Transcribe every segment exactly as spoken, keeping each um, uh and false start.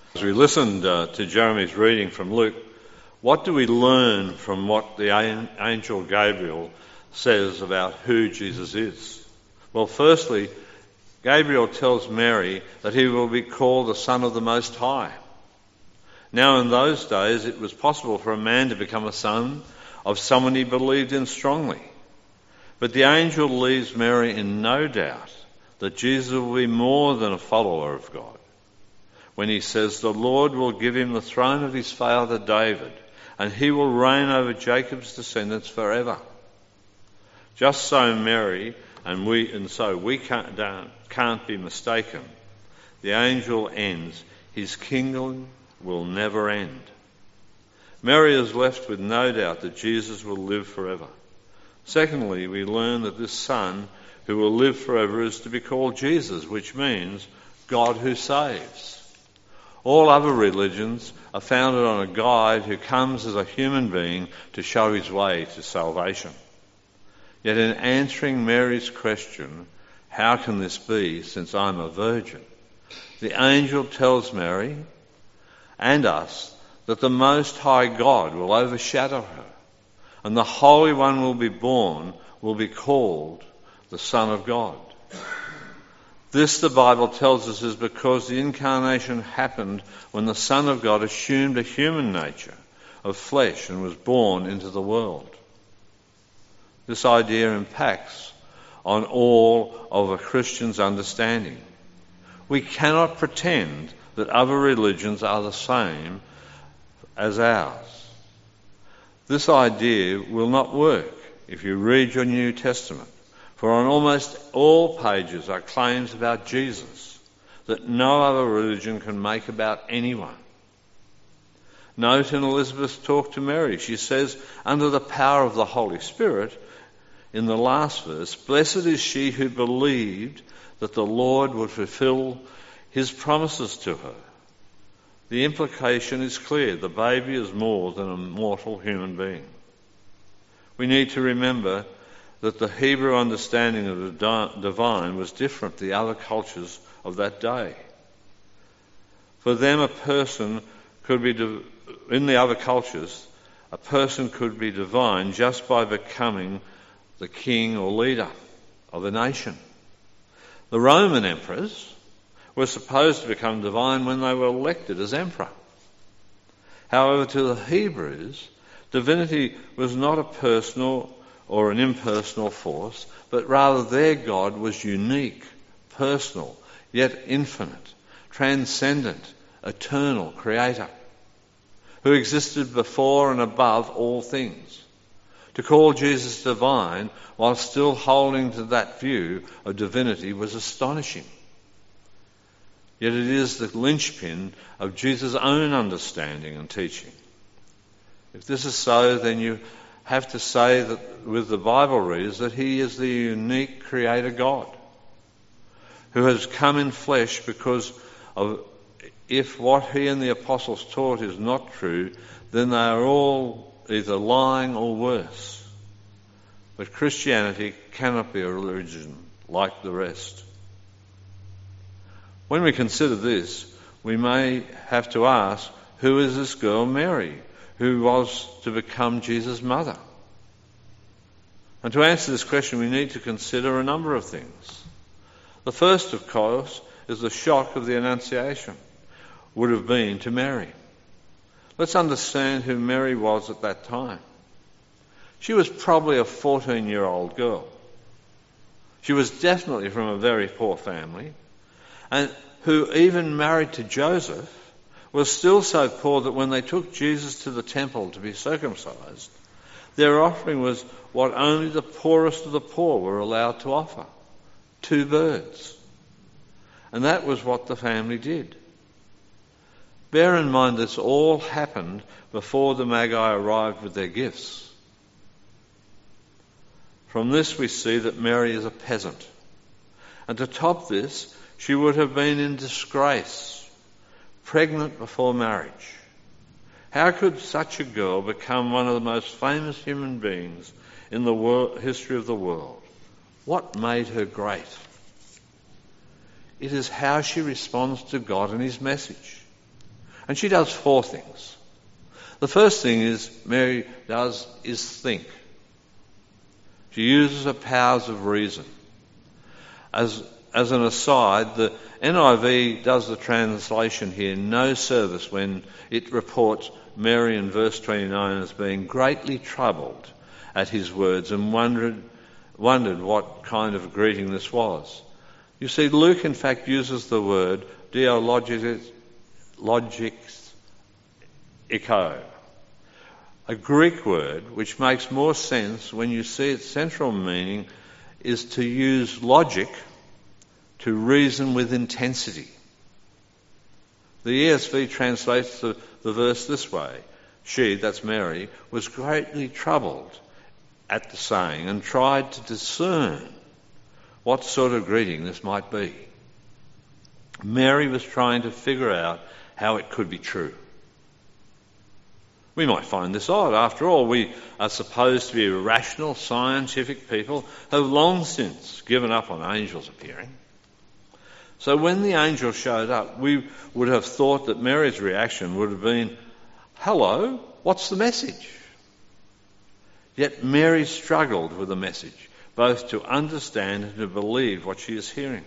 As we listened uh, to Jeremy's reading from Luke, what do we learn from what the angel Gabriel says about who Jesus is? Well, firstly, Gabriel tells Mary that he will be called the Son of the Most High. Now, in those days, it was possible for a man to become a son of someone he believed in strongly. But the angel leaves Mary in no doubt that Jesus will be more than a follower of God when he says, "The Lord will give him the throne of his father David, and he will reign over Jacob's descendants forever." Just so Mary and we and so we can't, don't, can't be mistaken. The angel ends, "His kingdom will never end." Mary is left with no doubt that Jesus will live forever. Secondly, we learn that this Son who will live forever is to be called Jesus, which means God who saves. All other religions are founded on a guide who comes as a human being to show his way to salvation. Yet in answering Mary's question, "How can this be since I'm a virgin?" the angel tells Mary and us that the Most High God will overshadow her, and the Holy One will be born, will be called the Son of God. This, the Bible tells us, is because the incarnation happened when the Son of God assumed a human nature of flesh and was born into the world. This idea impacts on all of a Christian's understanding. We cannot pretend that other religions are the same as ours. This idea will not work if you read your New Testament. For on almost all pages are claims about Jesus that no other religion can make about anyone. Note in Elizabeth's talk to Mary, she says, under the power of the Holy Spirit, in the last verse, "Blessed is she who believed that the Lord would fulfill his promises to her." The implication is clear. The baby is more than a mortal human being. We need to remember that the Hebrew understanding of the divine was different to the other cultures of that day. For them, a person could be, in the other cultures, a person could be divine just by becoming the king or leader of a nation. The Roman emperors were supposed to become divine when they were elected as emperor. However, to the Hebrews, divinity was not a personal or an impersonal force, but rather their God was unique, personal, yet infinite, transcendent, eternal creator, who existed before and above all things. To call Jesus divine while still holding to that view of divinity was astonishing. Yet it is the linchpin of Jesus' own understanding and teaching. If this is so, then you have to say that with the Bible readers that he is the unique creator God who has come in flesh, because of if what he and the apostles taught is not true, then they are all either lying or worse. But Christianity cannot be a religion like the rest. When we consider this, we may have to ask, who is this girl Mary, who was to become Jesus' mother? And to answer this question, we need to consider a number of things. The first, of course, is the shock of the Annunciation would have been to Mary. Let's understand who Mary was at that time. She was probably a fourteen-year-old girl. She was definitely from a very poor family, and who, even married to Joseph, was still so poor that when they took Jesus to the temple to be circumcised, their offering was what only the poorest of the poor were allowed to offer: two birds. And that was what the family did. Bear in mind this all happened before the Magi arrived with their gifts. From this we see that Mary is a peasant. And to top this, she would have been in disgrace, pregnant before marriage. How could such a girl become one of the most famous human beings in the world, history of the world? What made her great? It is how she responds to God and his message. And she does four things. The first thing is Mary does is think. She uses her powers of reason. As, as an aside, the N I V does the translation here no service when it reports Mary in verse twenty-nine as being greatly troubled at his words and wondered, wondered what kind of greeting this was. You see, Luke in fact uses the word dialogis, logix, echo, a Greek word which makes more sense when you see its central meaning is to use logic to reason with intensity. The E S V translates the, the verse this way. She, that's Mary, was greatly troubled at the saying and tried to discern what sort of greeting this might be. Mary was trying to figure out how it could be true. We might find this odd. After all, we are supposed to be rational, scientific people who have long since given up on angels appearing. So when the angel showed up, we would have thought that Mary's reaction would have been, "Hello, what's the message?" Yet Mary struggled with the message, both to understand and to believe what she is hearing.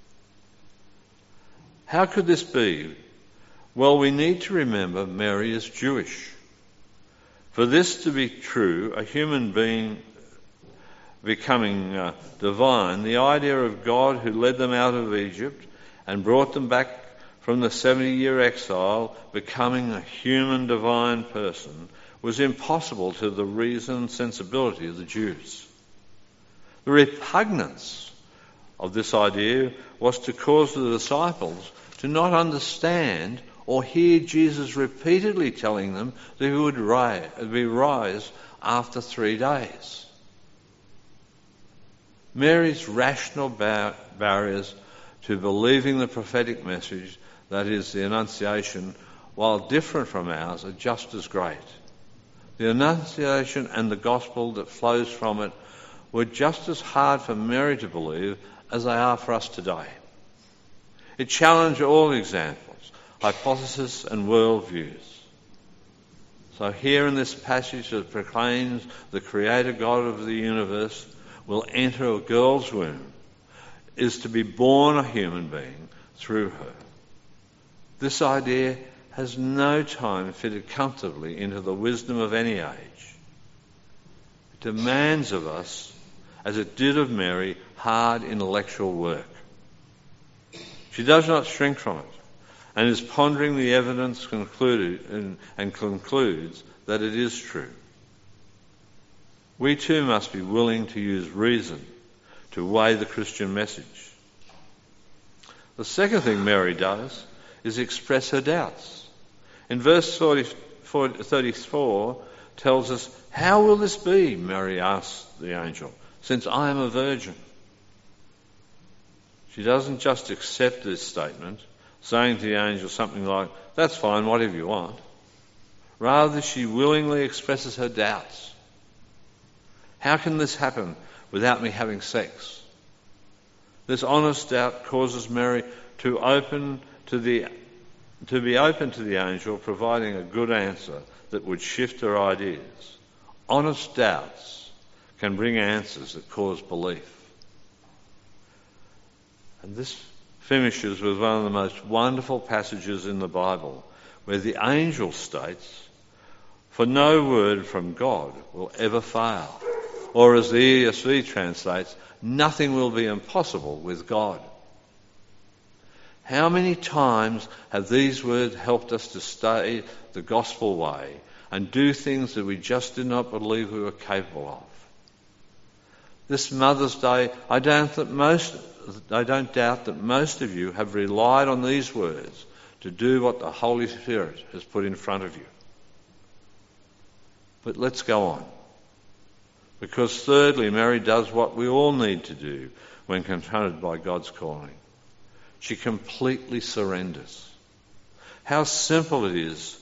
How could this be? Well, we need to remember Mary is Jewish. For this to be true, a human being becoming uh, divine, the idea of God who led them out of Egypt and brought them back from the seventy-year exile, becoming a human divine person, was impossible to the reason and sensibility of the Jews. The repugnance of this idea was to cause the disciples to not understand or hear Jesus repeatedly telling them that he would rise, be rise after three days. Mary's rational bar- barriers to believing the prophetic message, that is, the Annunciation, while different from ours, are just as great. The Annunciation and the gospel that flows from it were just as hard for Mary to believe as they are for us today. It challenged all examples, hypotheses and worldviews. So here in this passage that proclaims the Creator God of the universe will enter a girl's womb, is to be born a human being through her. This idea has no time fitted comfortably into the wisdom of any age. It demands of us, as it did of Mary, hard intellectual work. She does not shrink from it and is pondering the evidence concluded and, and concludes that it is true. We too must be willing to use reason to weigh the Christian message. The second thing Mary does is express her doubts. In verse thirty-four tells us, "How will this be?" Mary asked the angel, "since I am a virgin." She doesn't just accept this statement, saying to the angel something like, "That's fine, whatever you want." Rather, she willingly expresses her doubts. How can this happen without me having sex? This honest doubt causes Mary to open to the to be open to the angel providing a good answer that would shift her ideas. Honest doubts can bring answers that cause belief. And this finishes with one of the most wonderful passages in the Bible, where the angel states, "For no word from God will ever fail." Or as the E S V translates, "Nothing will be impossible with God." How many times have these words helped us to stay the gospel way and do things that we just did not believe we were capable of? This Mother's Day, I don't, that most, I don't doubt that most of you have relied on these words to do what the Holy Spirit has put in front of you. But let's go on. Because thirdly, Mary does what we all need to do when confronted by God's calling. She completely surrenders. How simple it is.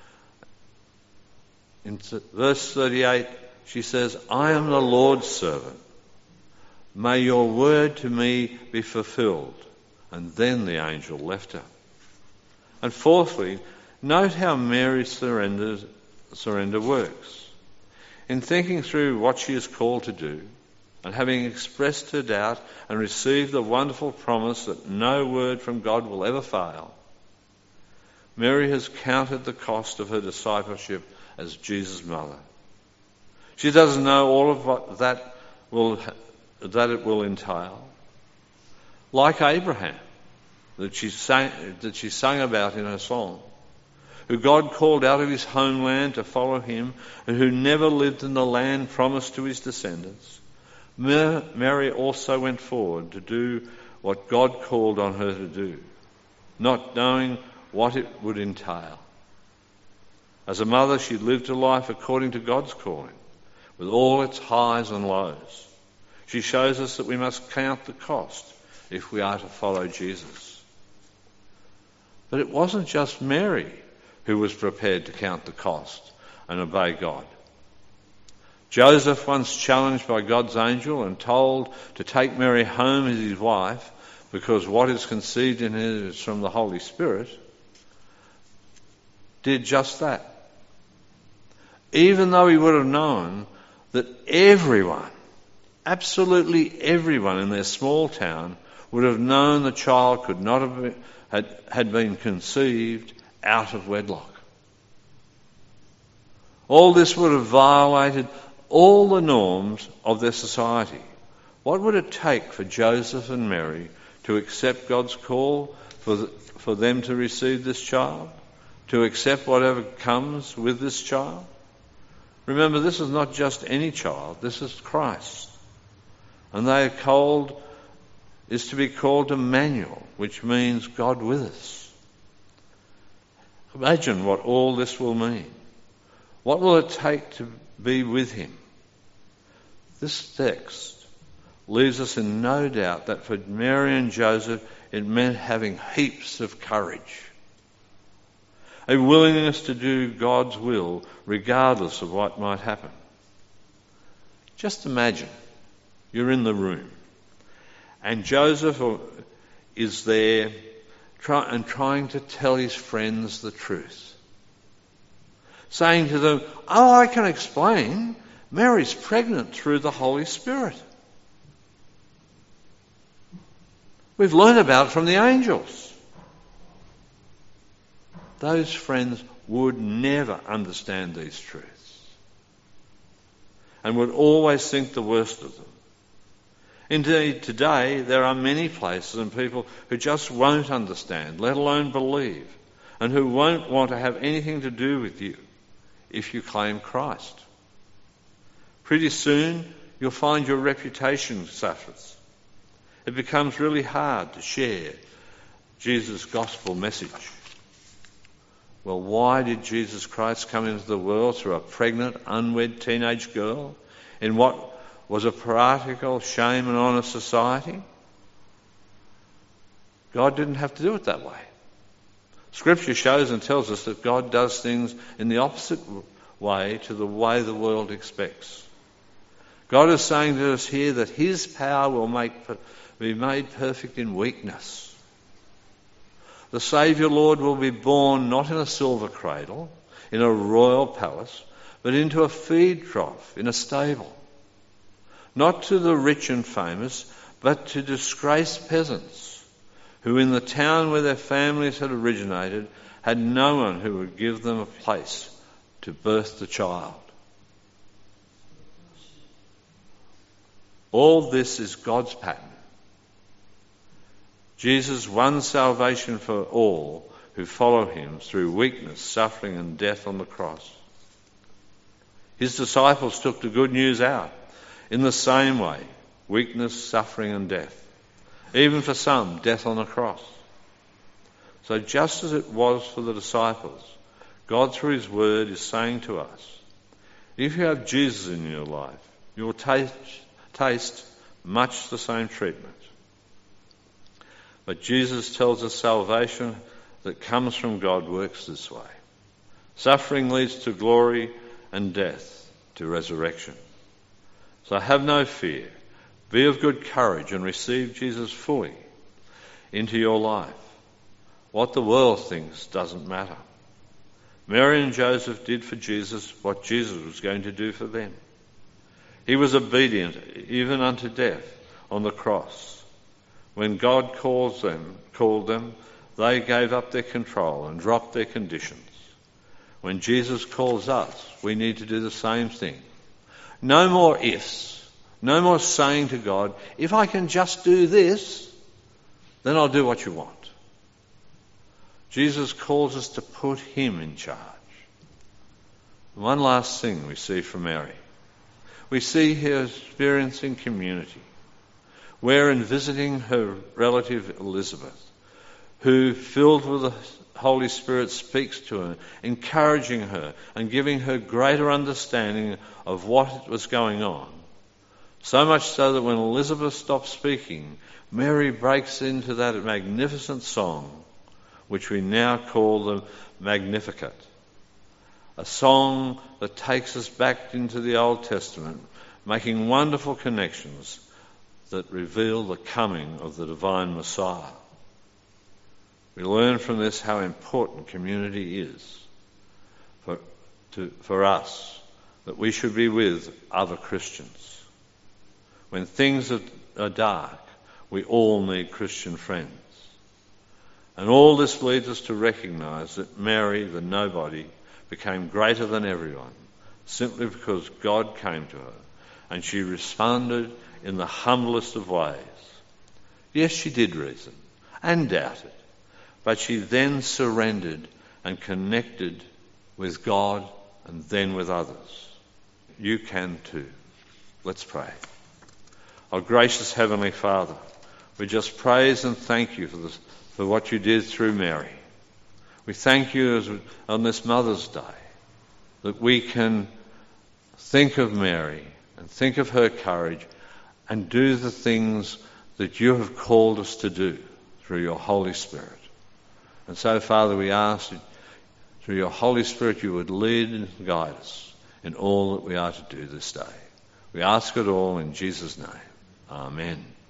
In verse thirty-eight, she says, "I am the Lord's servant. May your word to me be fulfilled." And then the angel left her. And fourthly, Note how Mary's surrender, surrender works. In thinking through what she is called to do, and having expressed her doubt and received the wonderful promise that no word from God will ever fail, Mary has counted the cost of her discipleship as Jesus' mother. She doesn't know all of what that will that it will entail. Like Abraham, that she sang, that she sang about in her song, who God called out of his homeland to follow him, and who never lived in the land promised to his descendants. Mary also went forward to do what God called on her to do, not knowing what it would entail. As a mother, she lived her life according to God's calling, with all its highs and lows. She shows us that we must count the cost if we are to follow Jesus. But it wasn't just Mary who was prepared to count the cost and obey God. Joseph, once challenged by God's angel and told to take Mary home as his wife because what is conceived in her is from the Holy Spirit, did just that. Even though he would have known that everyone, absolutely everyone in their small town would have known the child could not have been, had, had been conceived out of wedlock. All this would have violated all the norms of their society. What would it take for Joseph and Mary to accept God's call for, the, for them to receive this child? To accept whatever comes with this child? Remember, this is not just any child, this is Christ. And they are called, is to be called Emmanuel, which means God with us. Imagine what all this will mean. What will it take to be with him? This text leaves us in no doubt that for Mary and Joseph it meant having heaps of courage. A willingness to do God's will regardless of what might happen. Just imagine you're in the room and Joseph is there try, and trying to tell his friends the truth. Saying to them, oh, I can explain. Mary's pregnant through the Holy Spirit. We've learned about it from the angels. Those friends would never understand these truths and would always think the worst of them. Indeed, today there are many places and people who just won't understand, let alone believe, and who won't want to have anything to do with you if you claim Christ. Pretty soon you'll find your reputation suffers. It becomes really hard to share Jesus' gospel message. Well, why did Jesus Christ come into the world through a pregnant, unwed teenage girl in what was a practical, shame and honour society? God didn't have to do it that way. Scripture shows and tells us that God does things in the opposite way to the way the world expects. God is saying to us here that his power will make, be made perfect in weakness. The Saviour Lord will be born not in a silver cradle, in a royal palace, but into a feed trough, in a stable. Not to the rich and famous, but to disgraced peasants, who in the town where their families had originated had no one who would give them a place to birth the child. All this is God's pattern. Jesus won salvation for all who follow him through weakness, suffering and death on the cross. His disciples took the good news out in the same way, weakness, suffering and death. Even for some, death on the cross. So just as it was for the disciples, God through his word is saying to us, if you have Jesus in your life, you will taste, taste much the same treatment. But Jesus tells us salvation that comes from God works this way. Suffering leads to glory and death to resurrection. So have no fear. Be of good courage and receive Jesus fully into your life. What the world thinks doesn't matter. Mary and Joseph did for Jesus what Jesus was going to do for them. He was obedient even unto death on the cross. When God calls them, called them, they gave up their control and dropped their conditions. When Jesus calls us, we need to do the same thing. No more ifs. No more saying to God, if I can just do this, then I'll do what you want. Jesus calls us to put him in charge. One last thing we see from Mary. We see her experiencing community, where in visiting her relative Elizabeth, who, filled with the Holy Spirit, speaks to her, encouraging her and giving her greater understanding of what was going on. So much so that when Elizabeth stops speaking, Mary breaks into that magnificent song, which we now call the Magnificat. A song that takes us back into the Old Testament, making wonderful connections that reveal the coming of the divine Messiah. We learn from this how important community is for, to, for us, that we should be with other Christians. When things are, are dark, we all need Christian friends. And all this leads us to recognise that Mary, the nobody, became greater than everyone, simply because God came to her and she responded in the humblest of ways. Yes, she did reason and doubted, but she then surrendered and connected with God and then with others. You can too. Let's pray. Our gracious Heavenly Father, we just praise and thank you for this, for what you did through Mary. We thank you as, on this Mother's Day that we can think of Mary and think of her courage and do the things that you have called us to do through your Holy Spirit. And so, Father, we ask that through your Holy Spirit you would lead and guide us in all that we are to do this day. We ask it all in Jesus' name. Amen.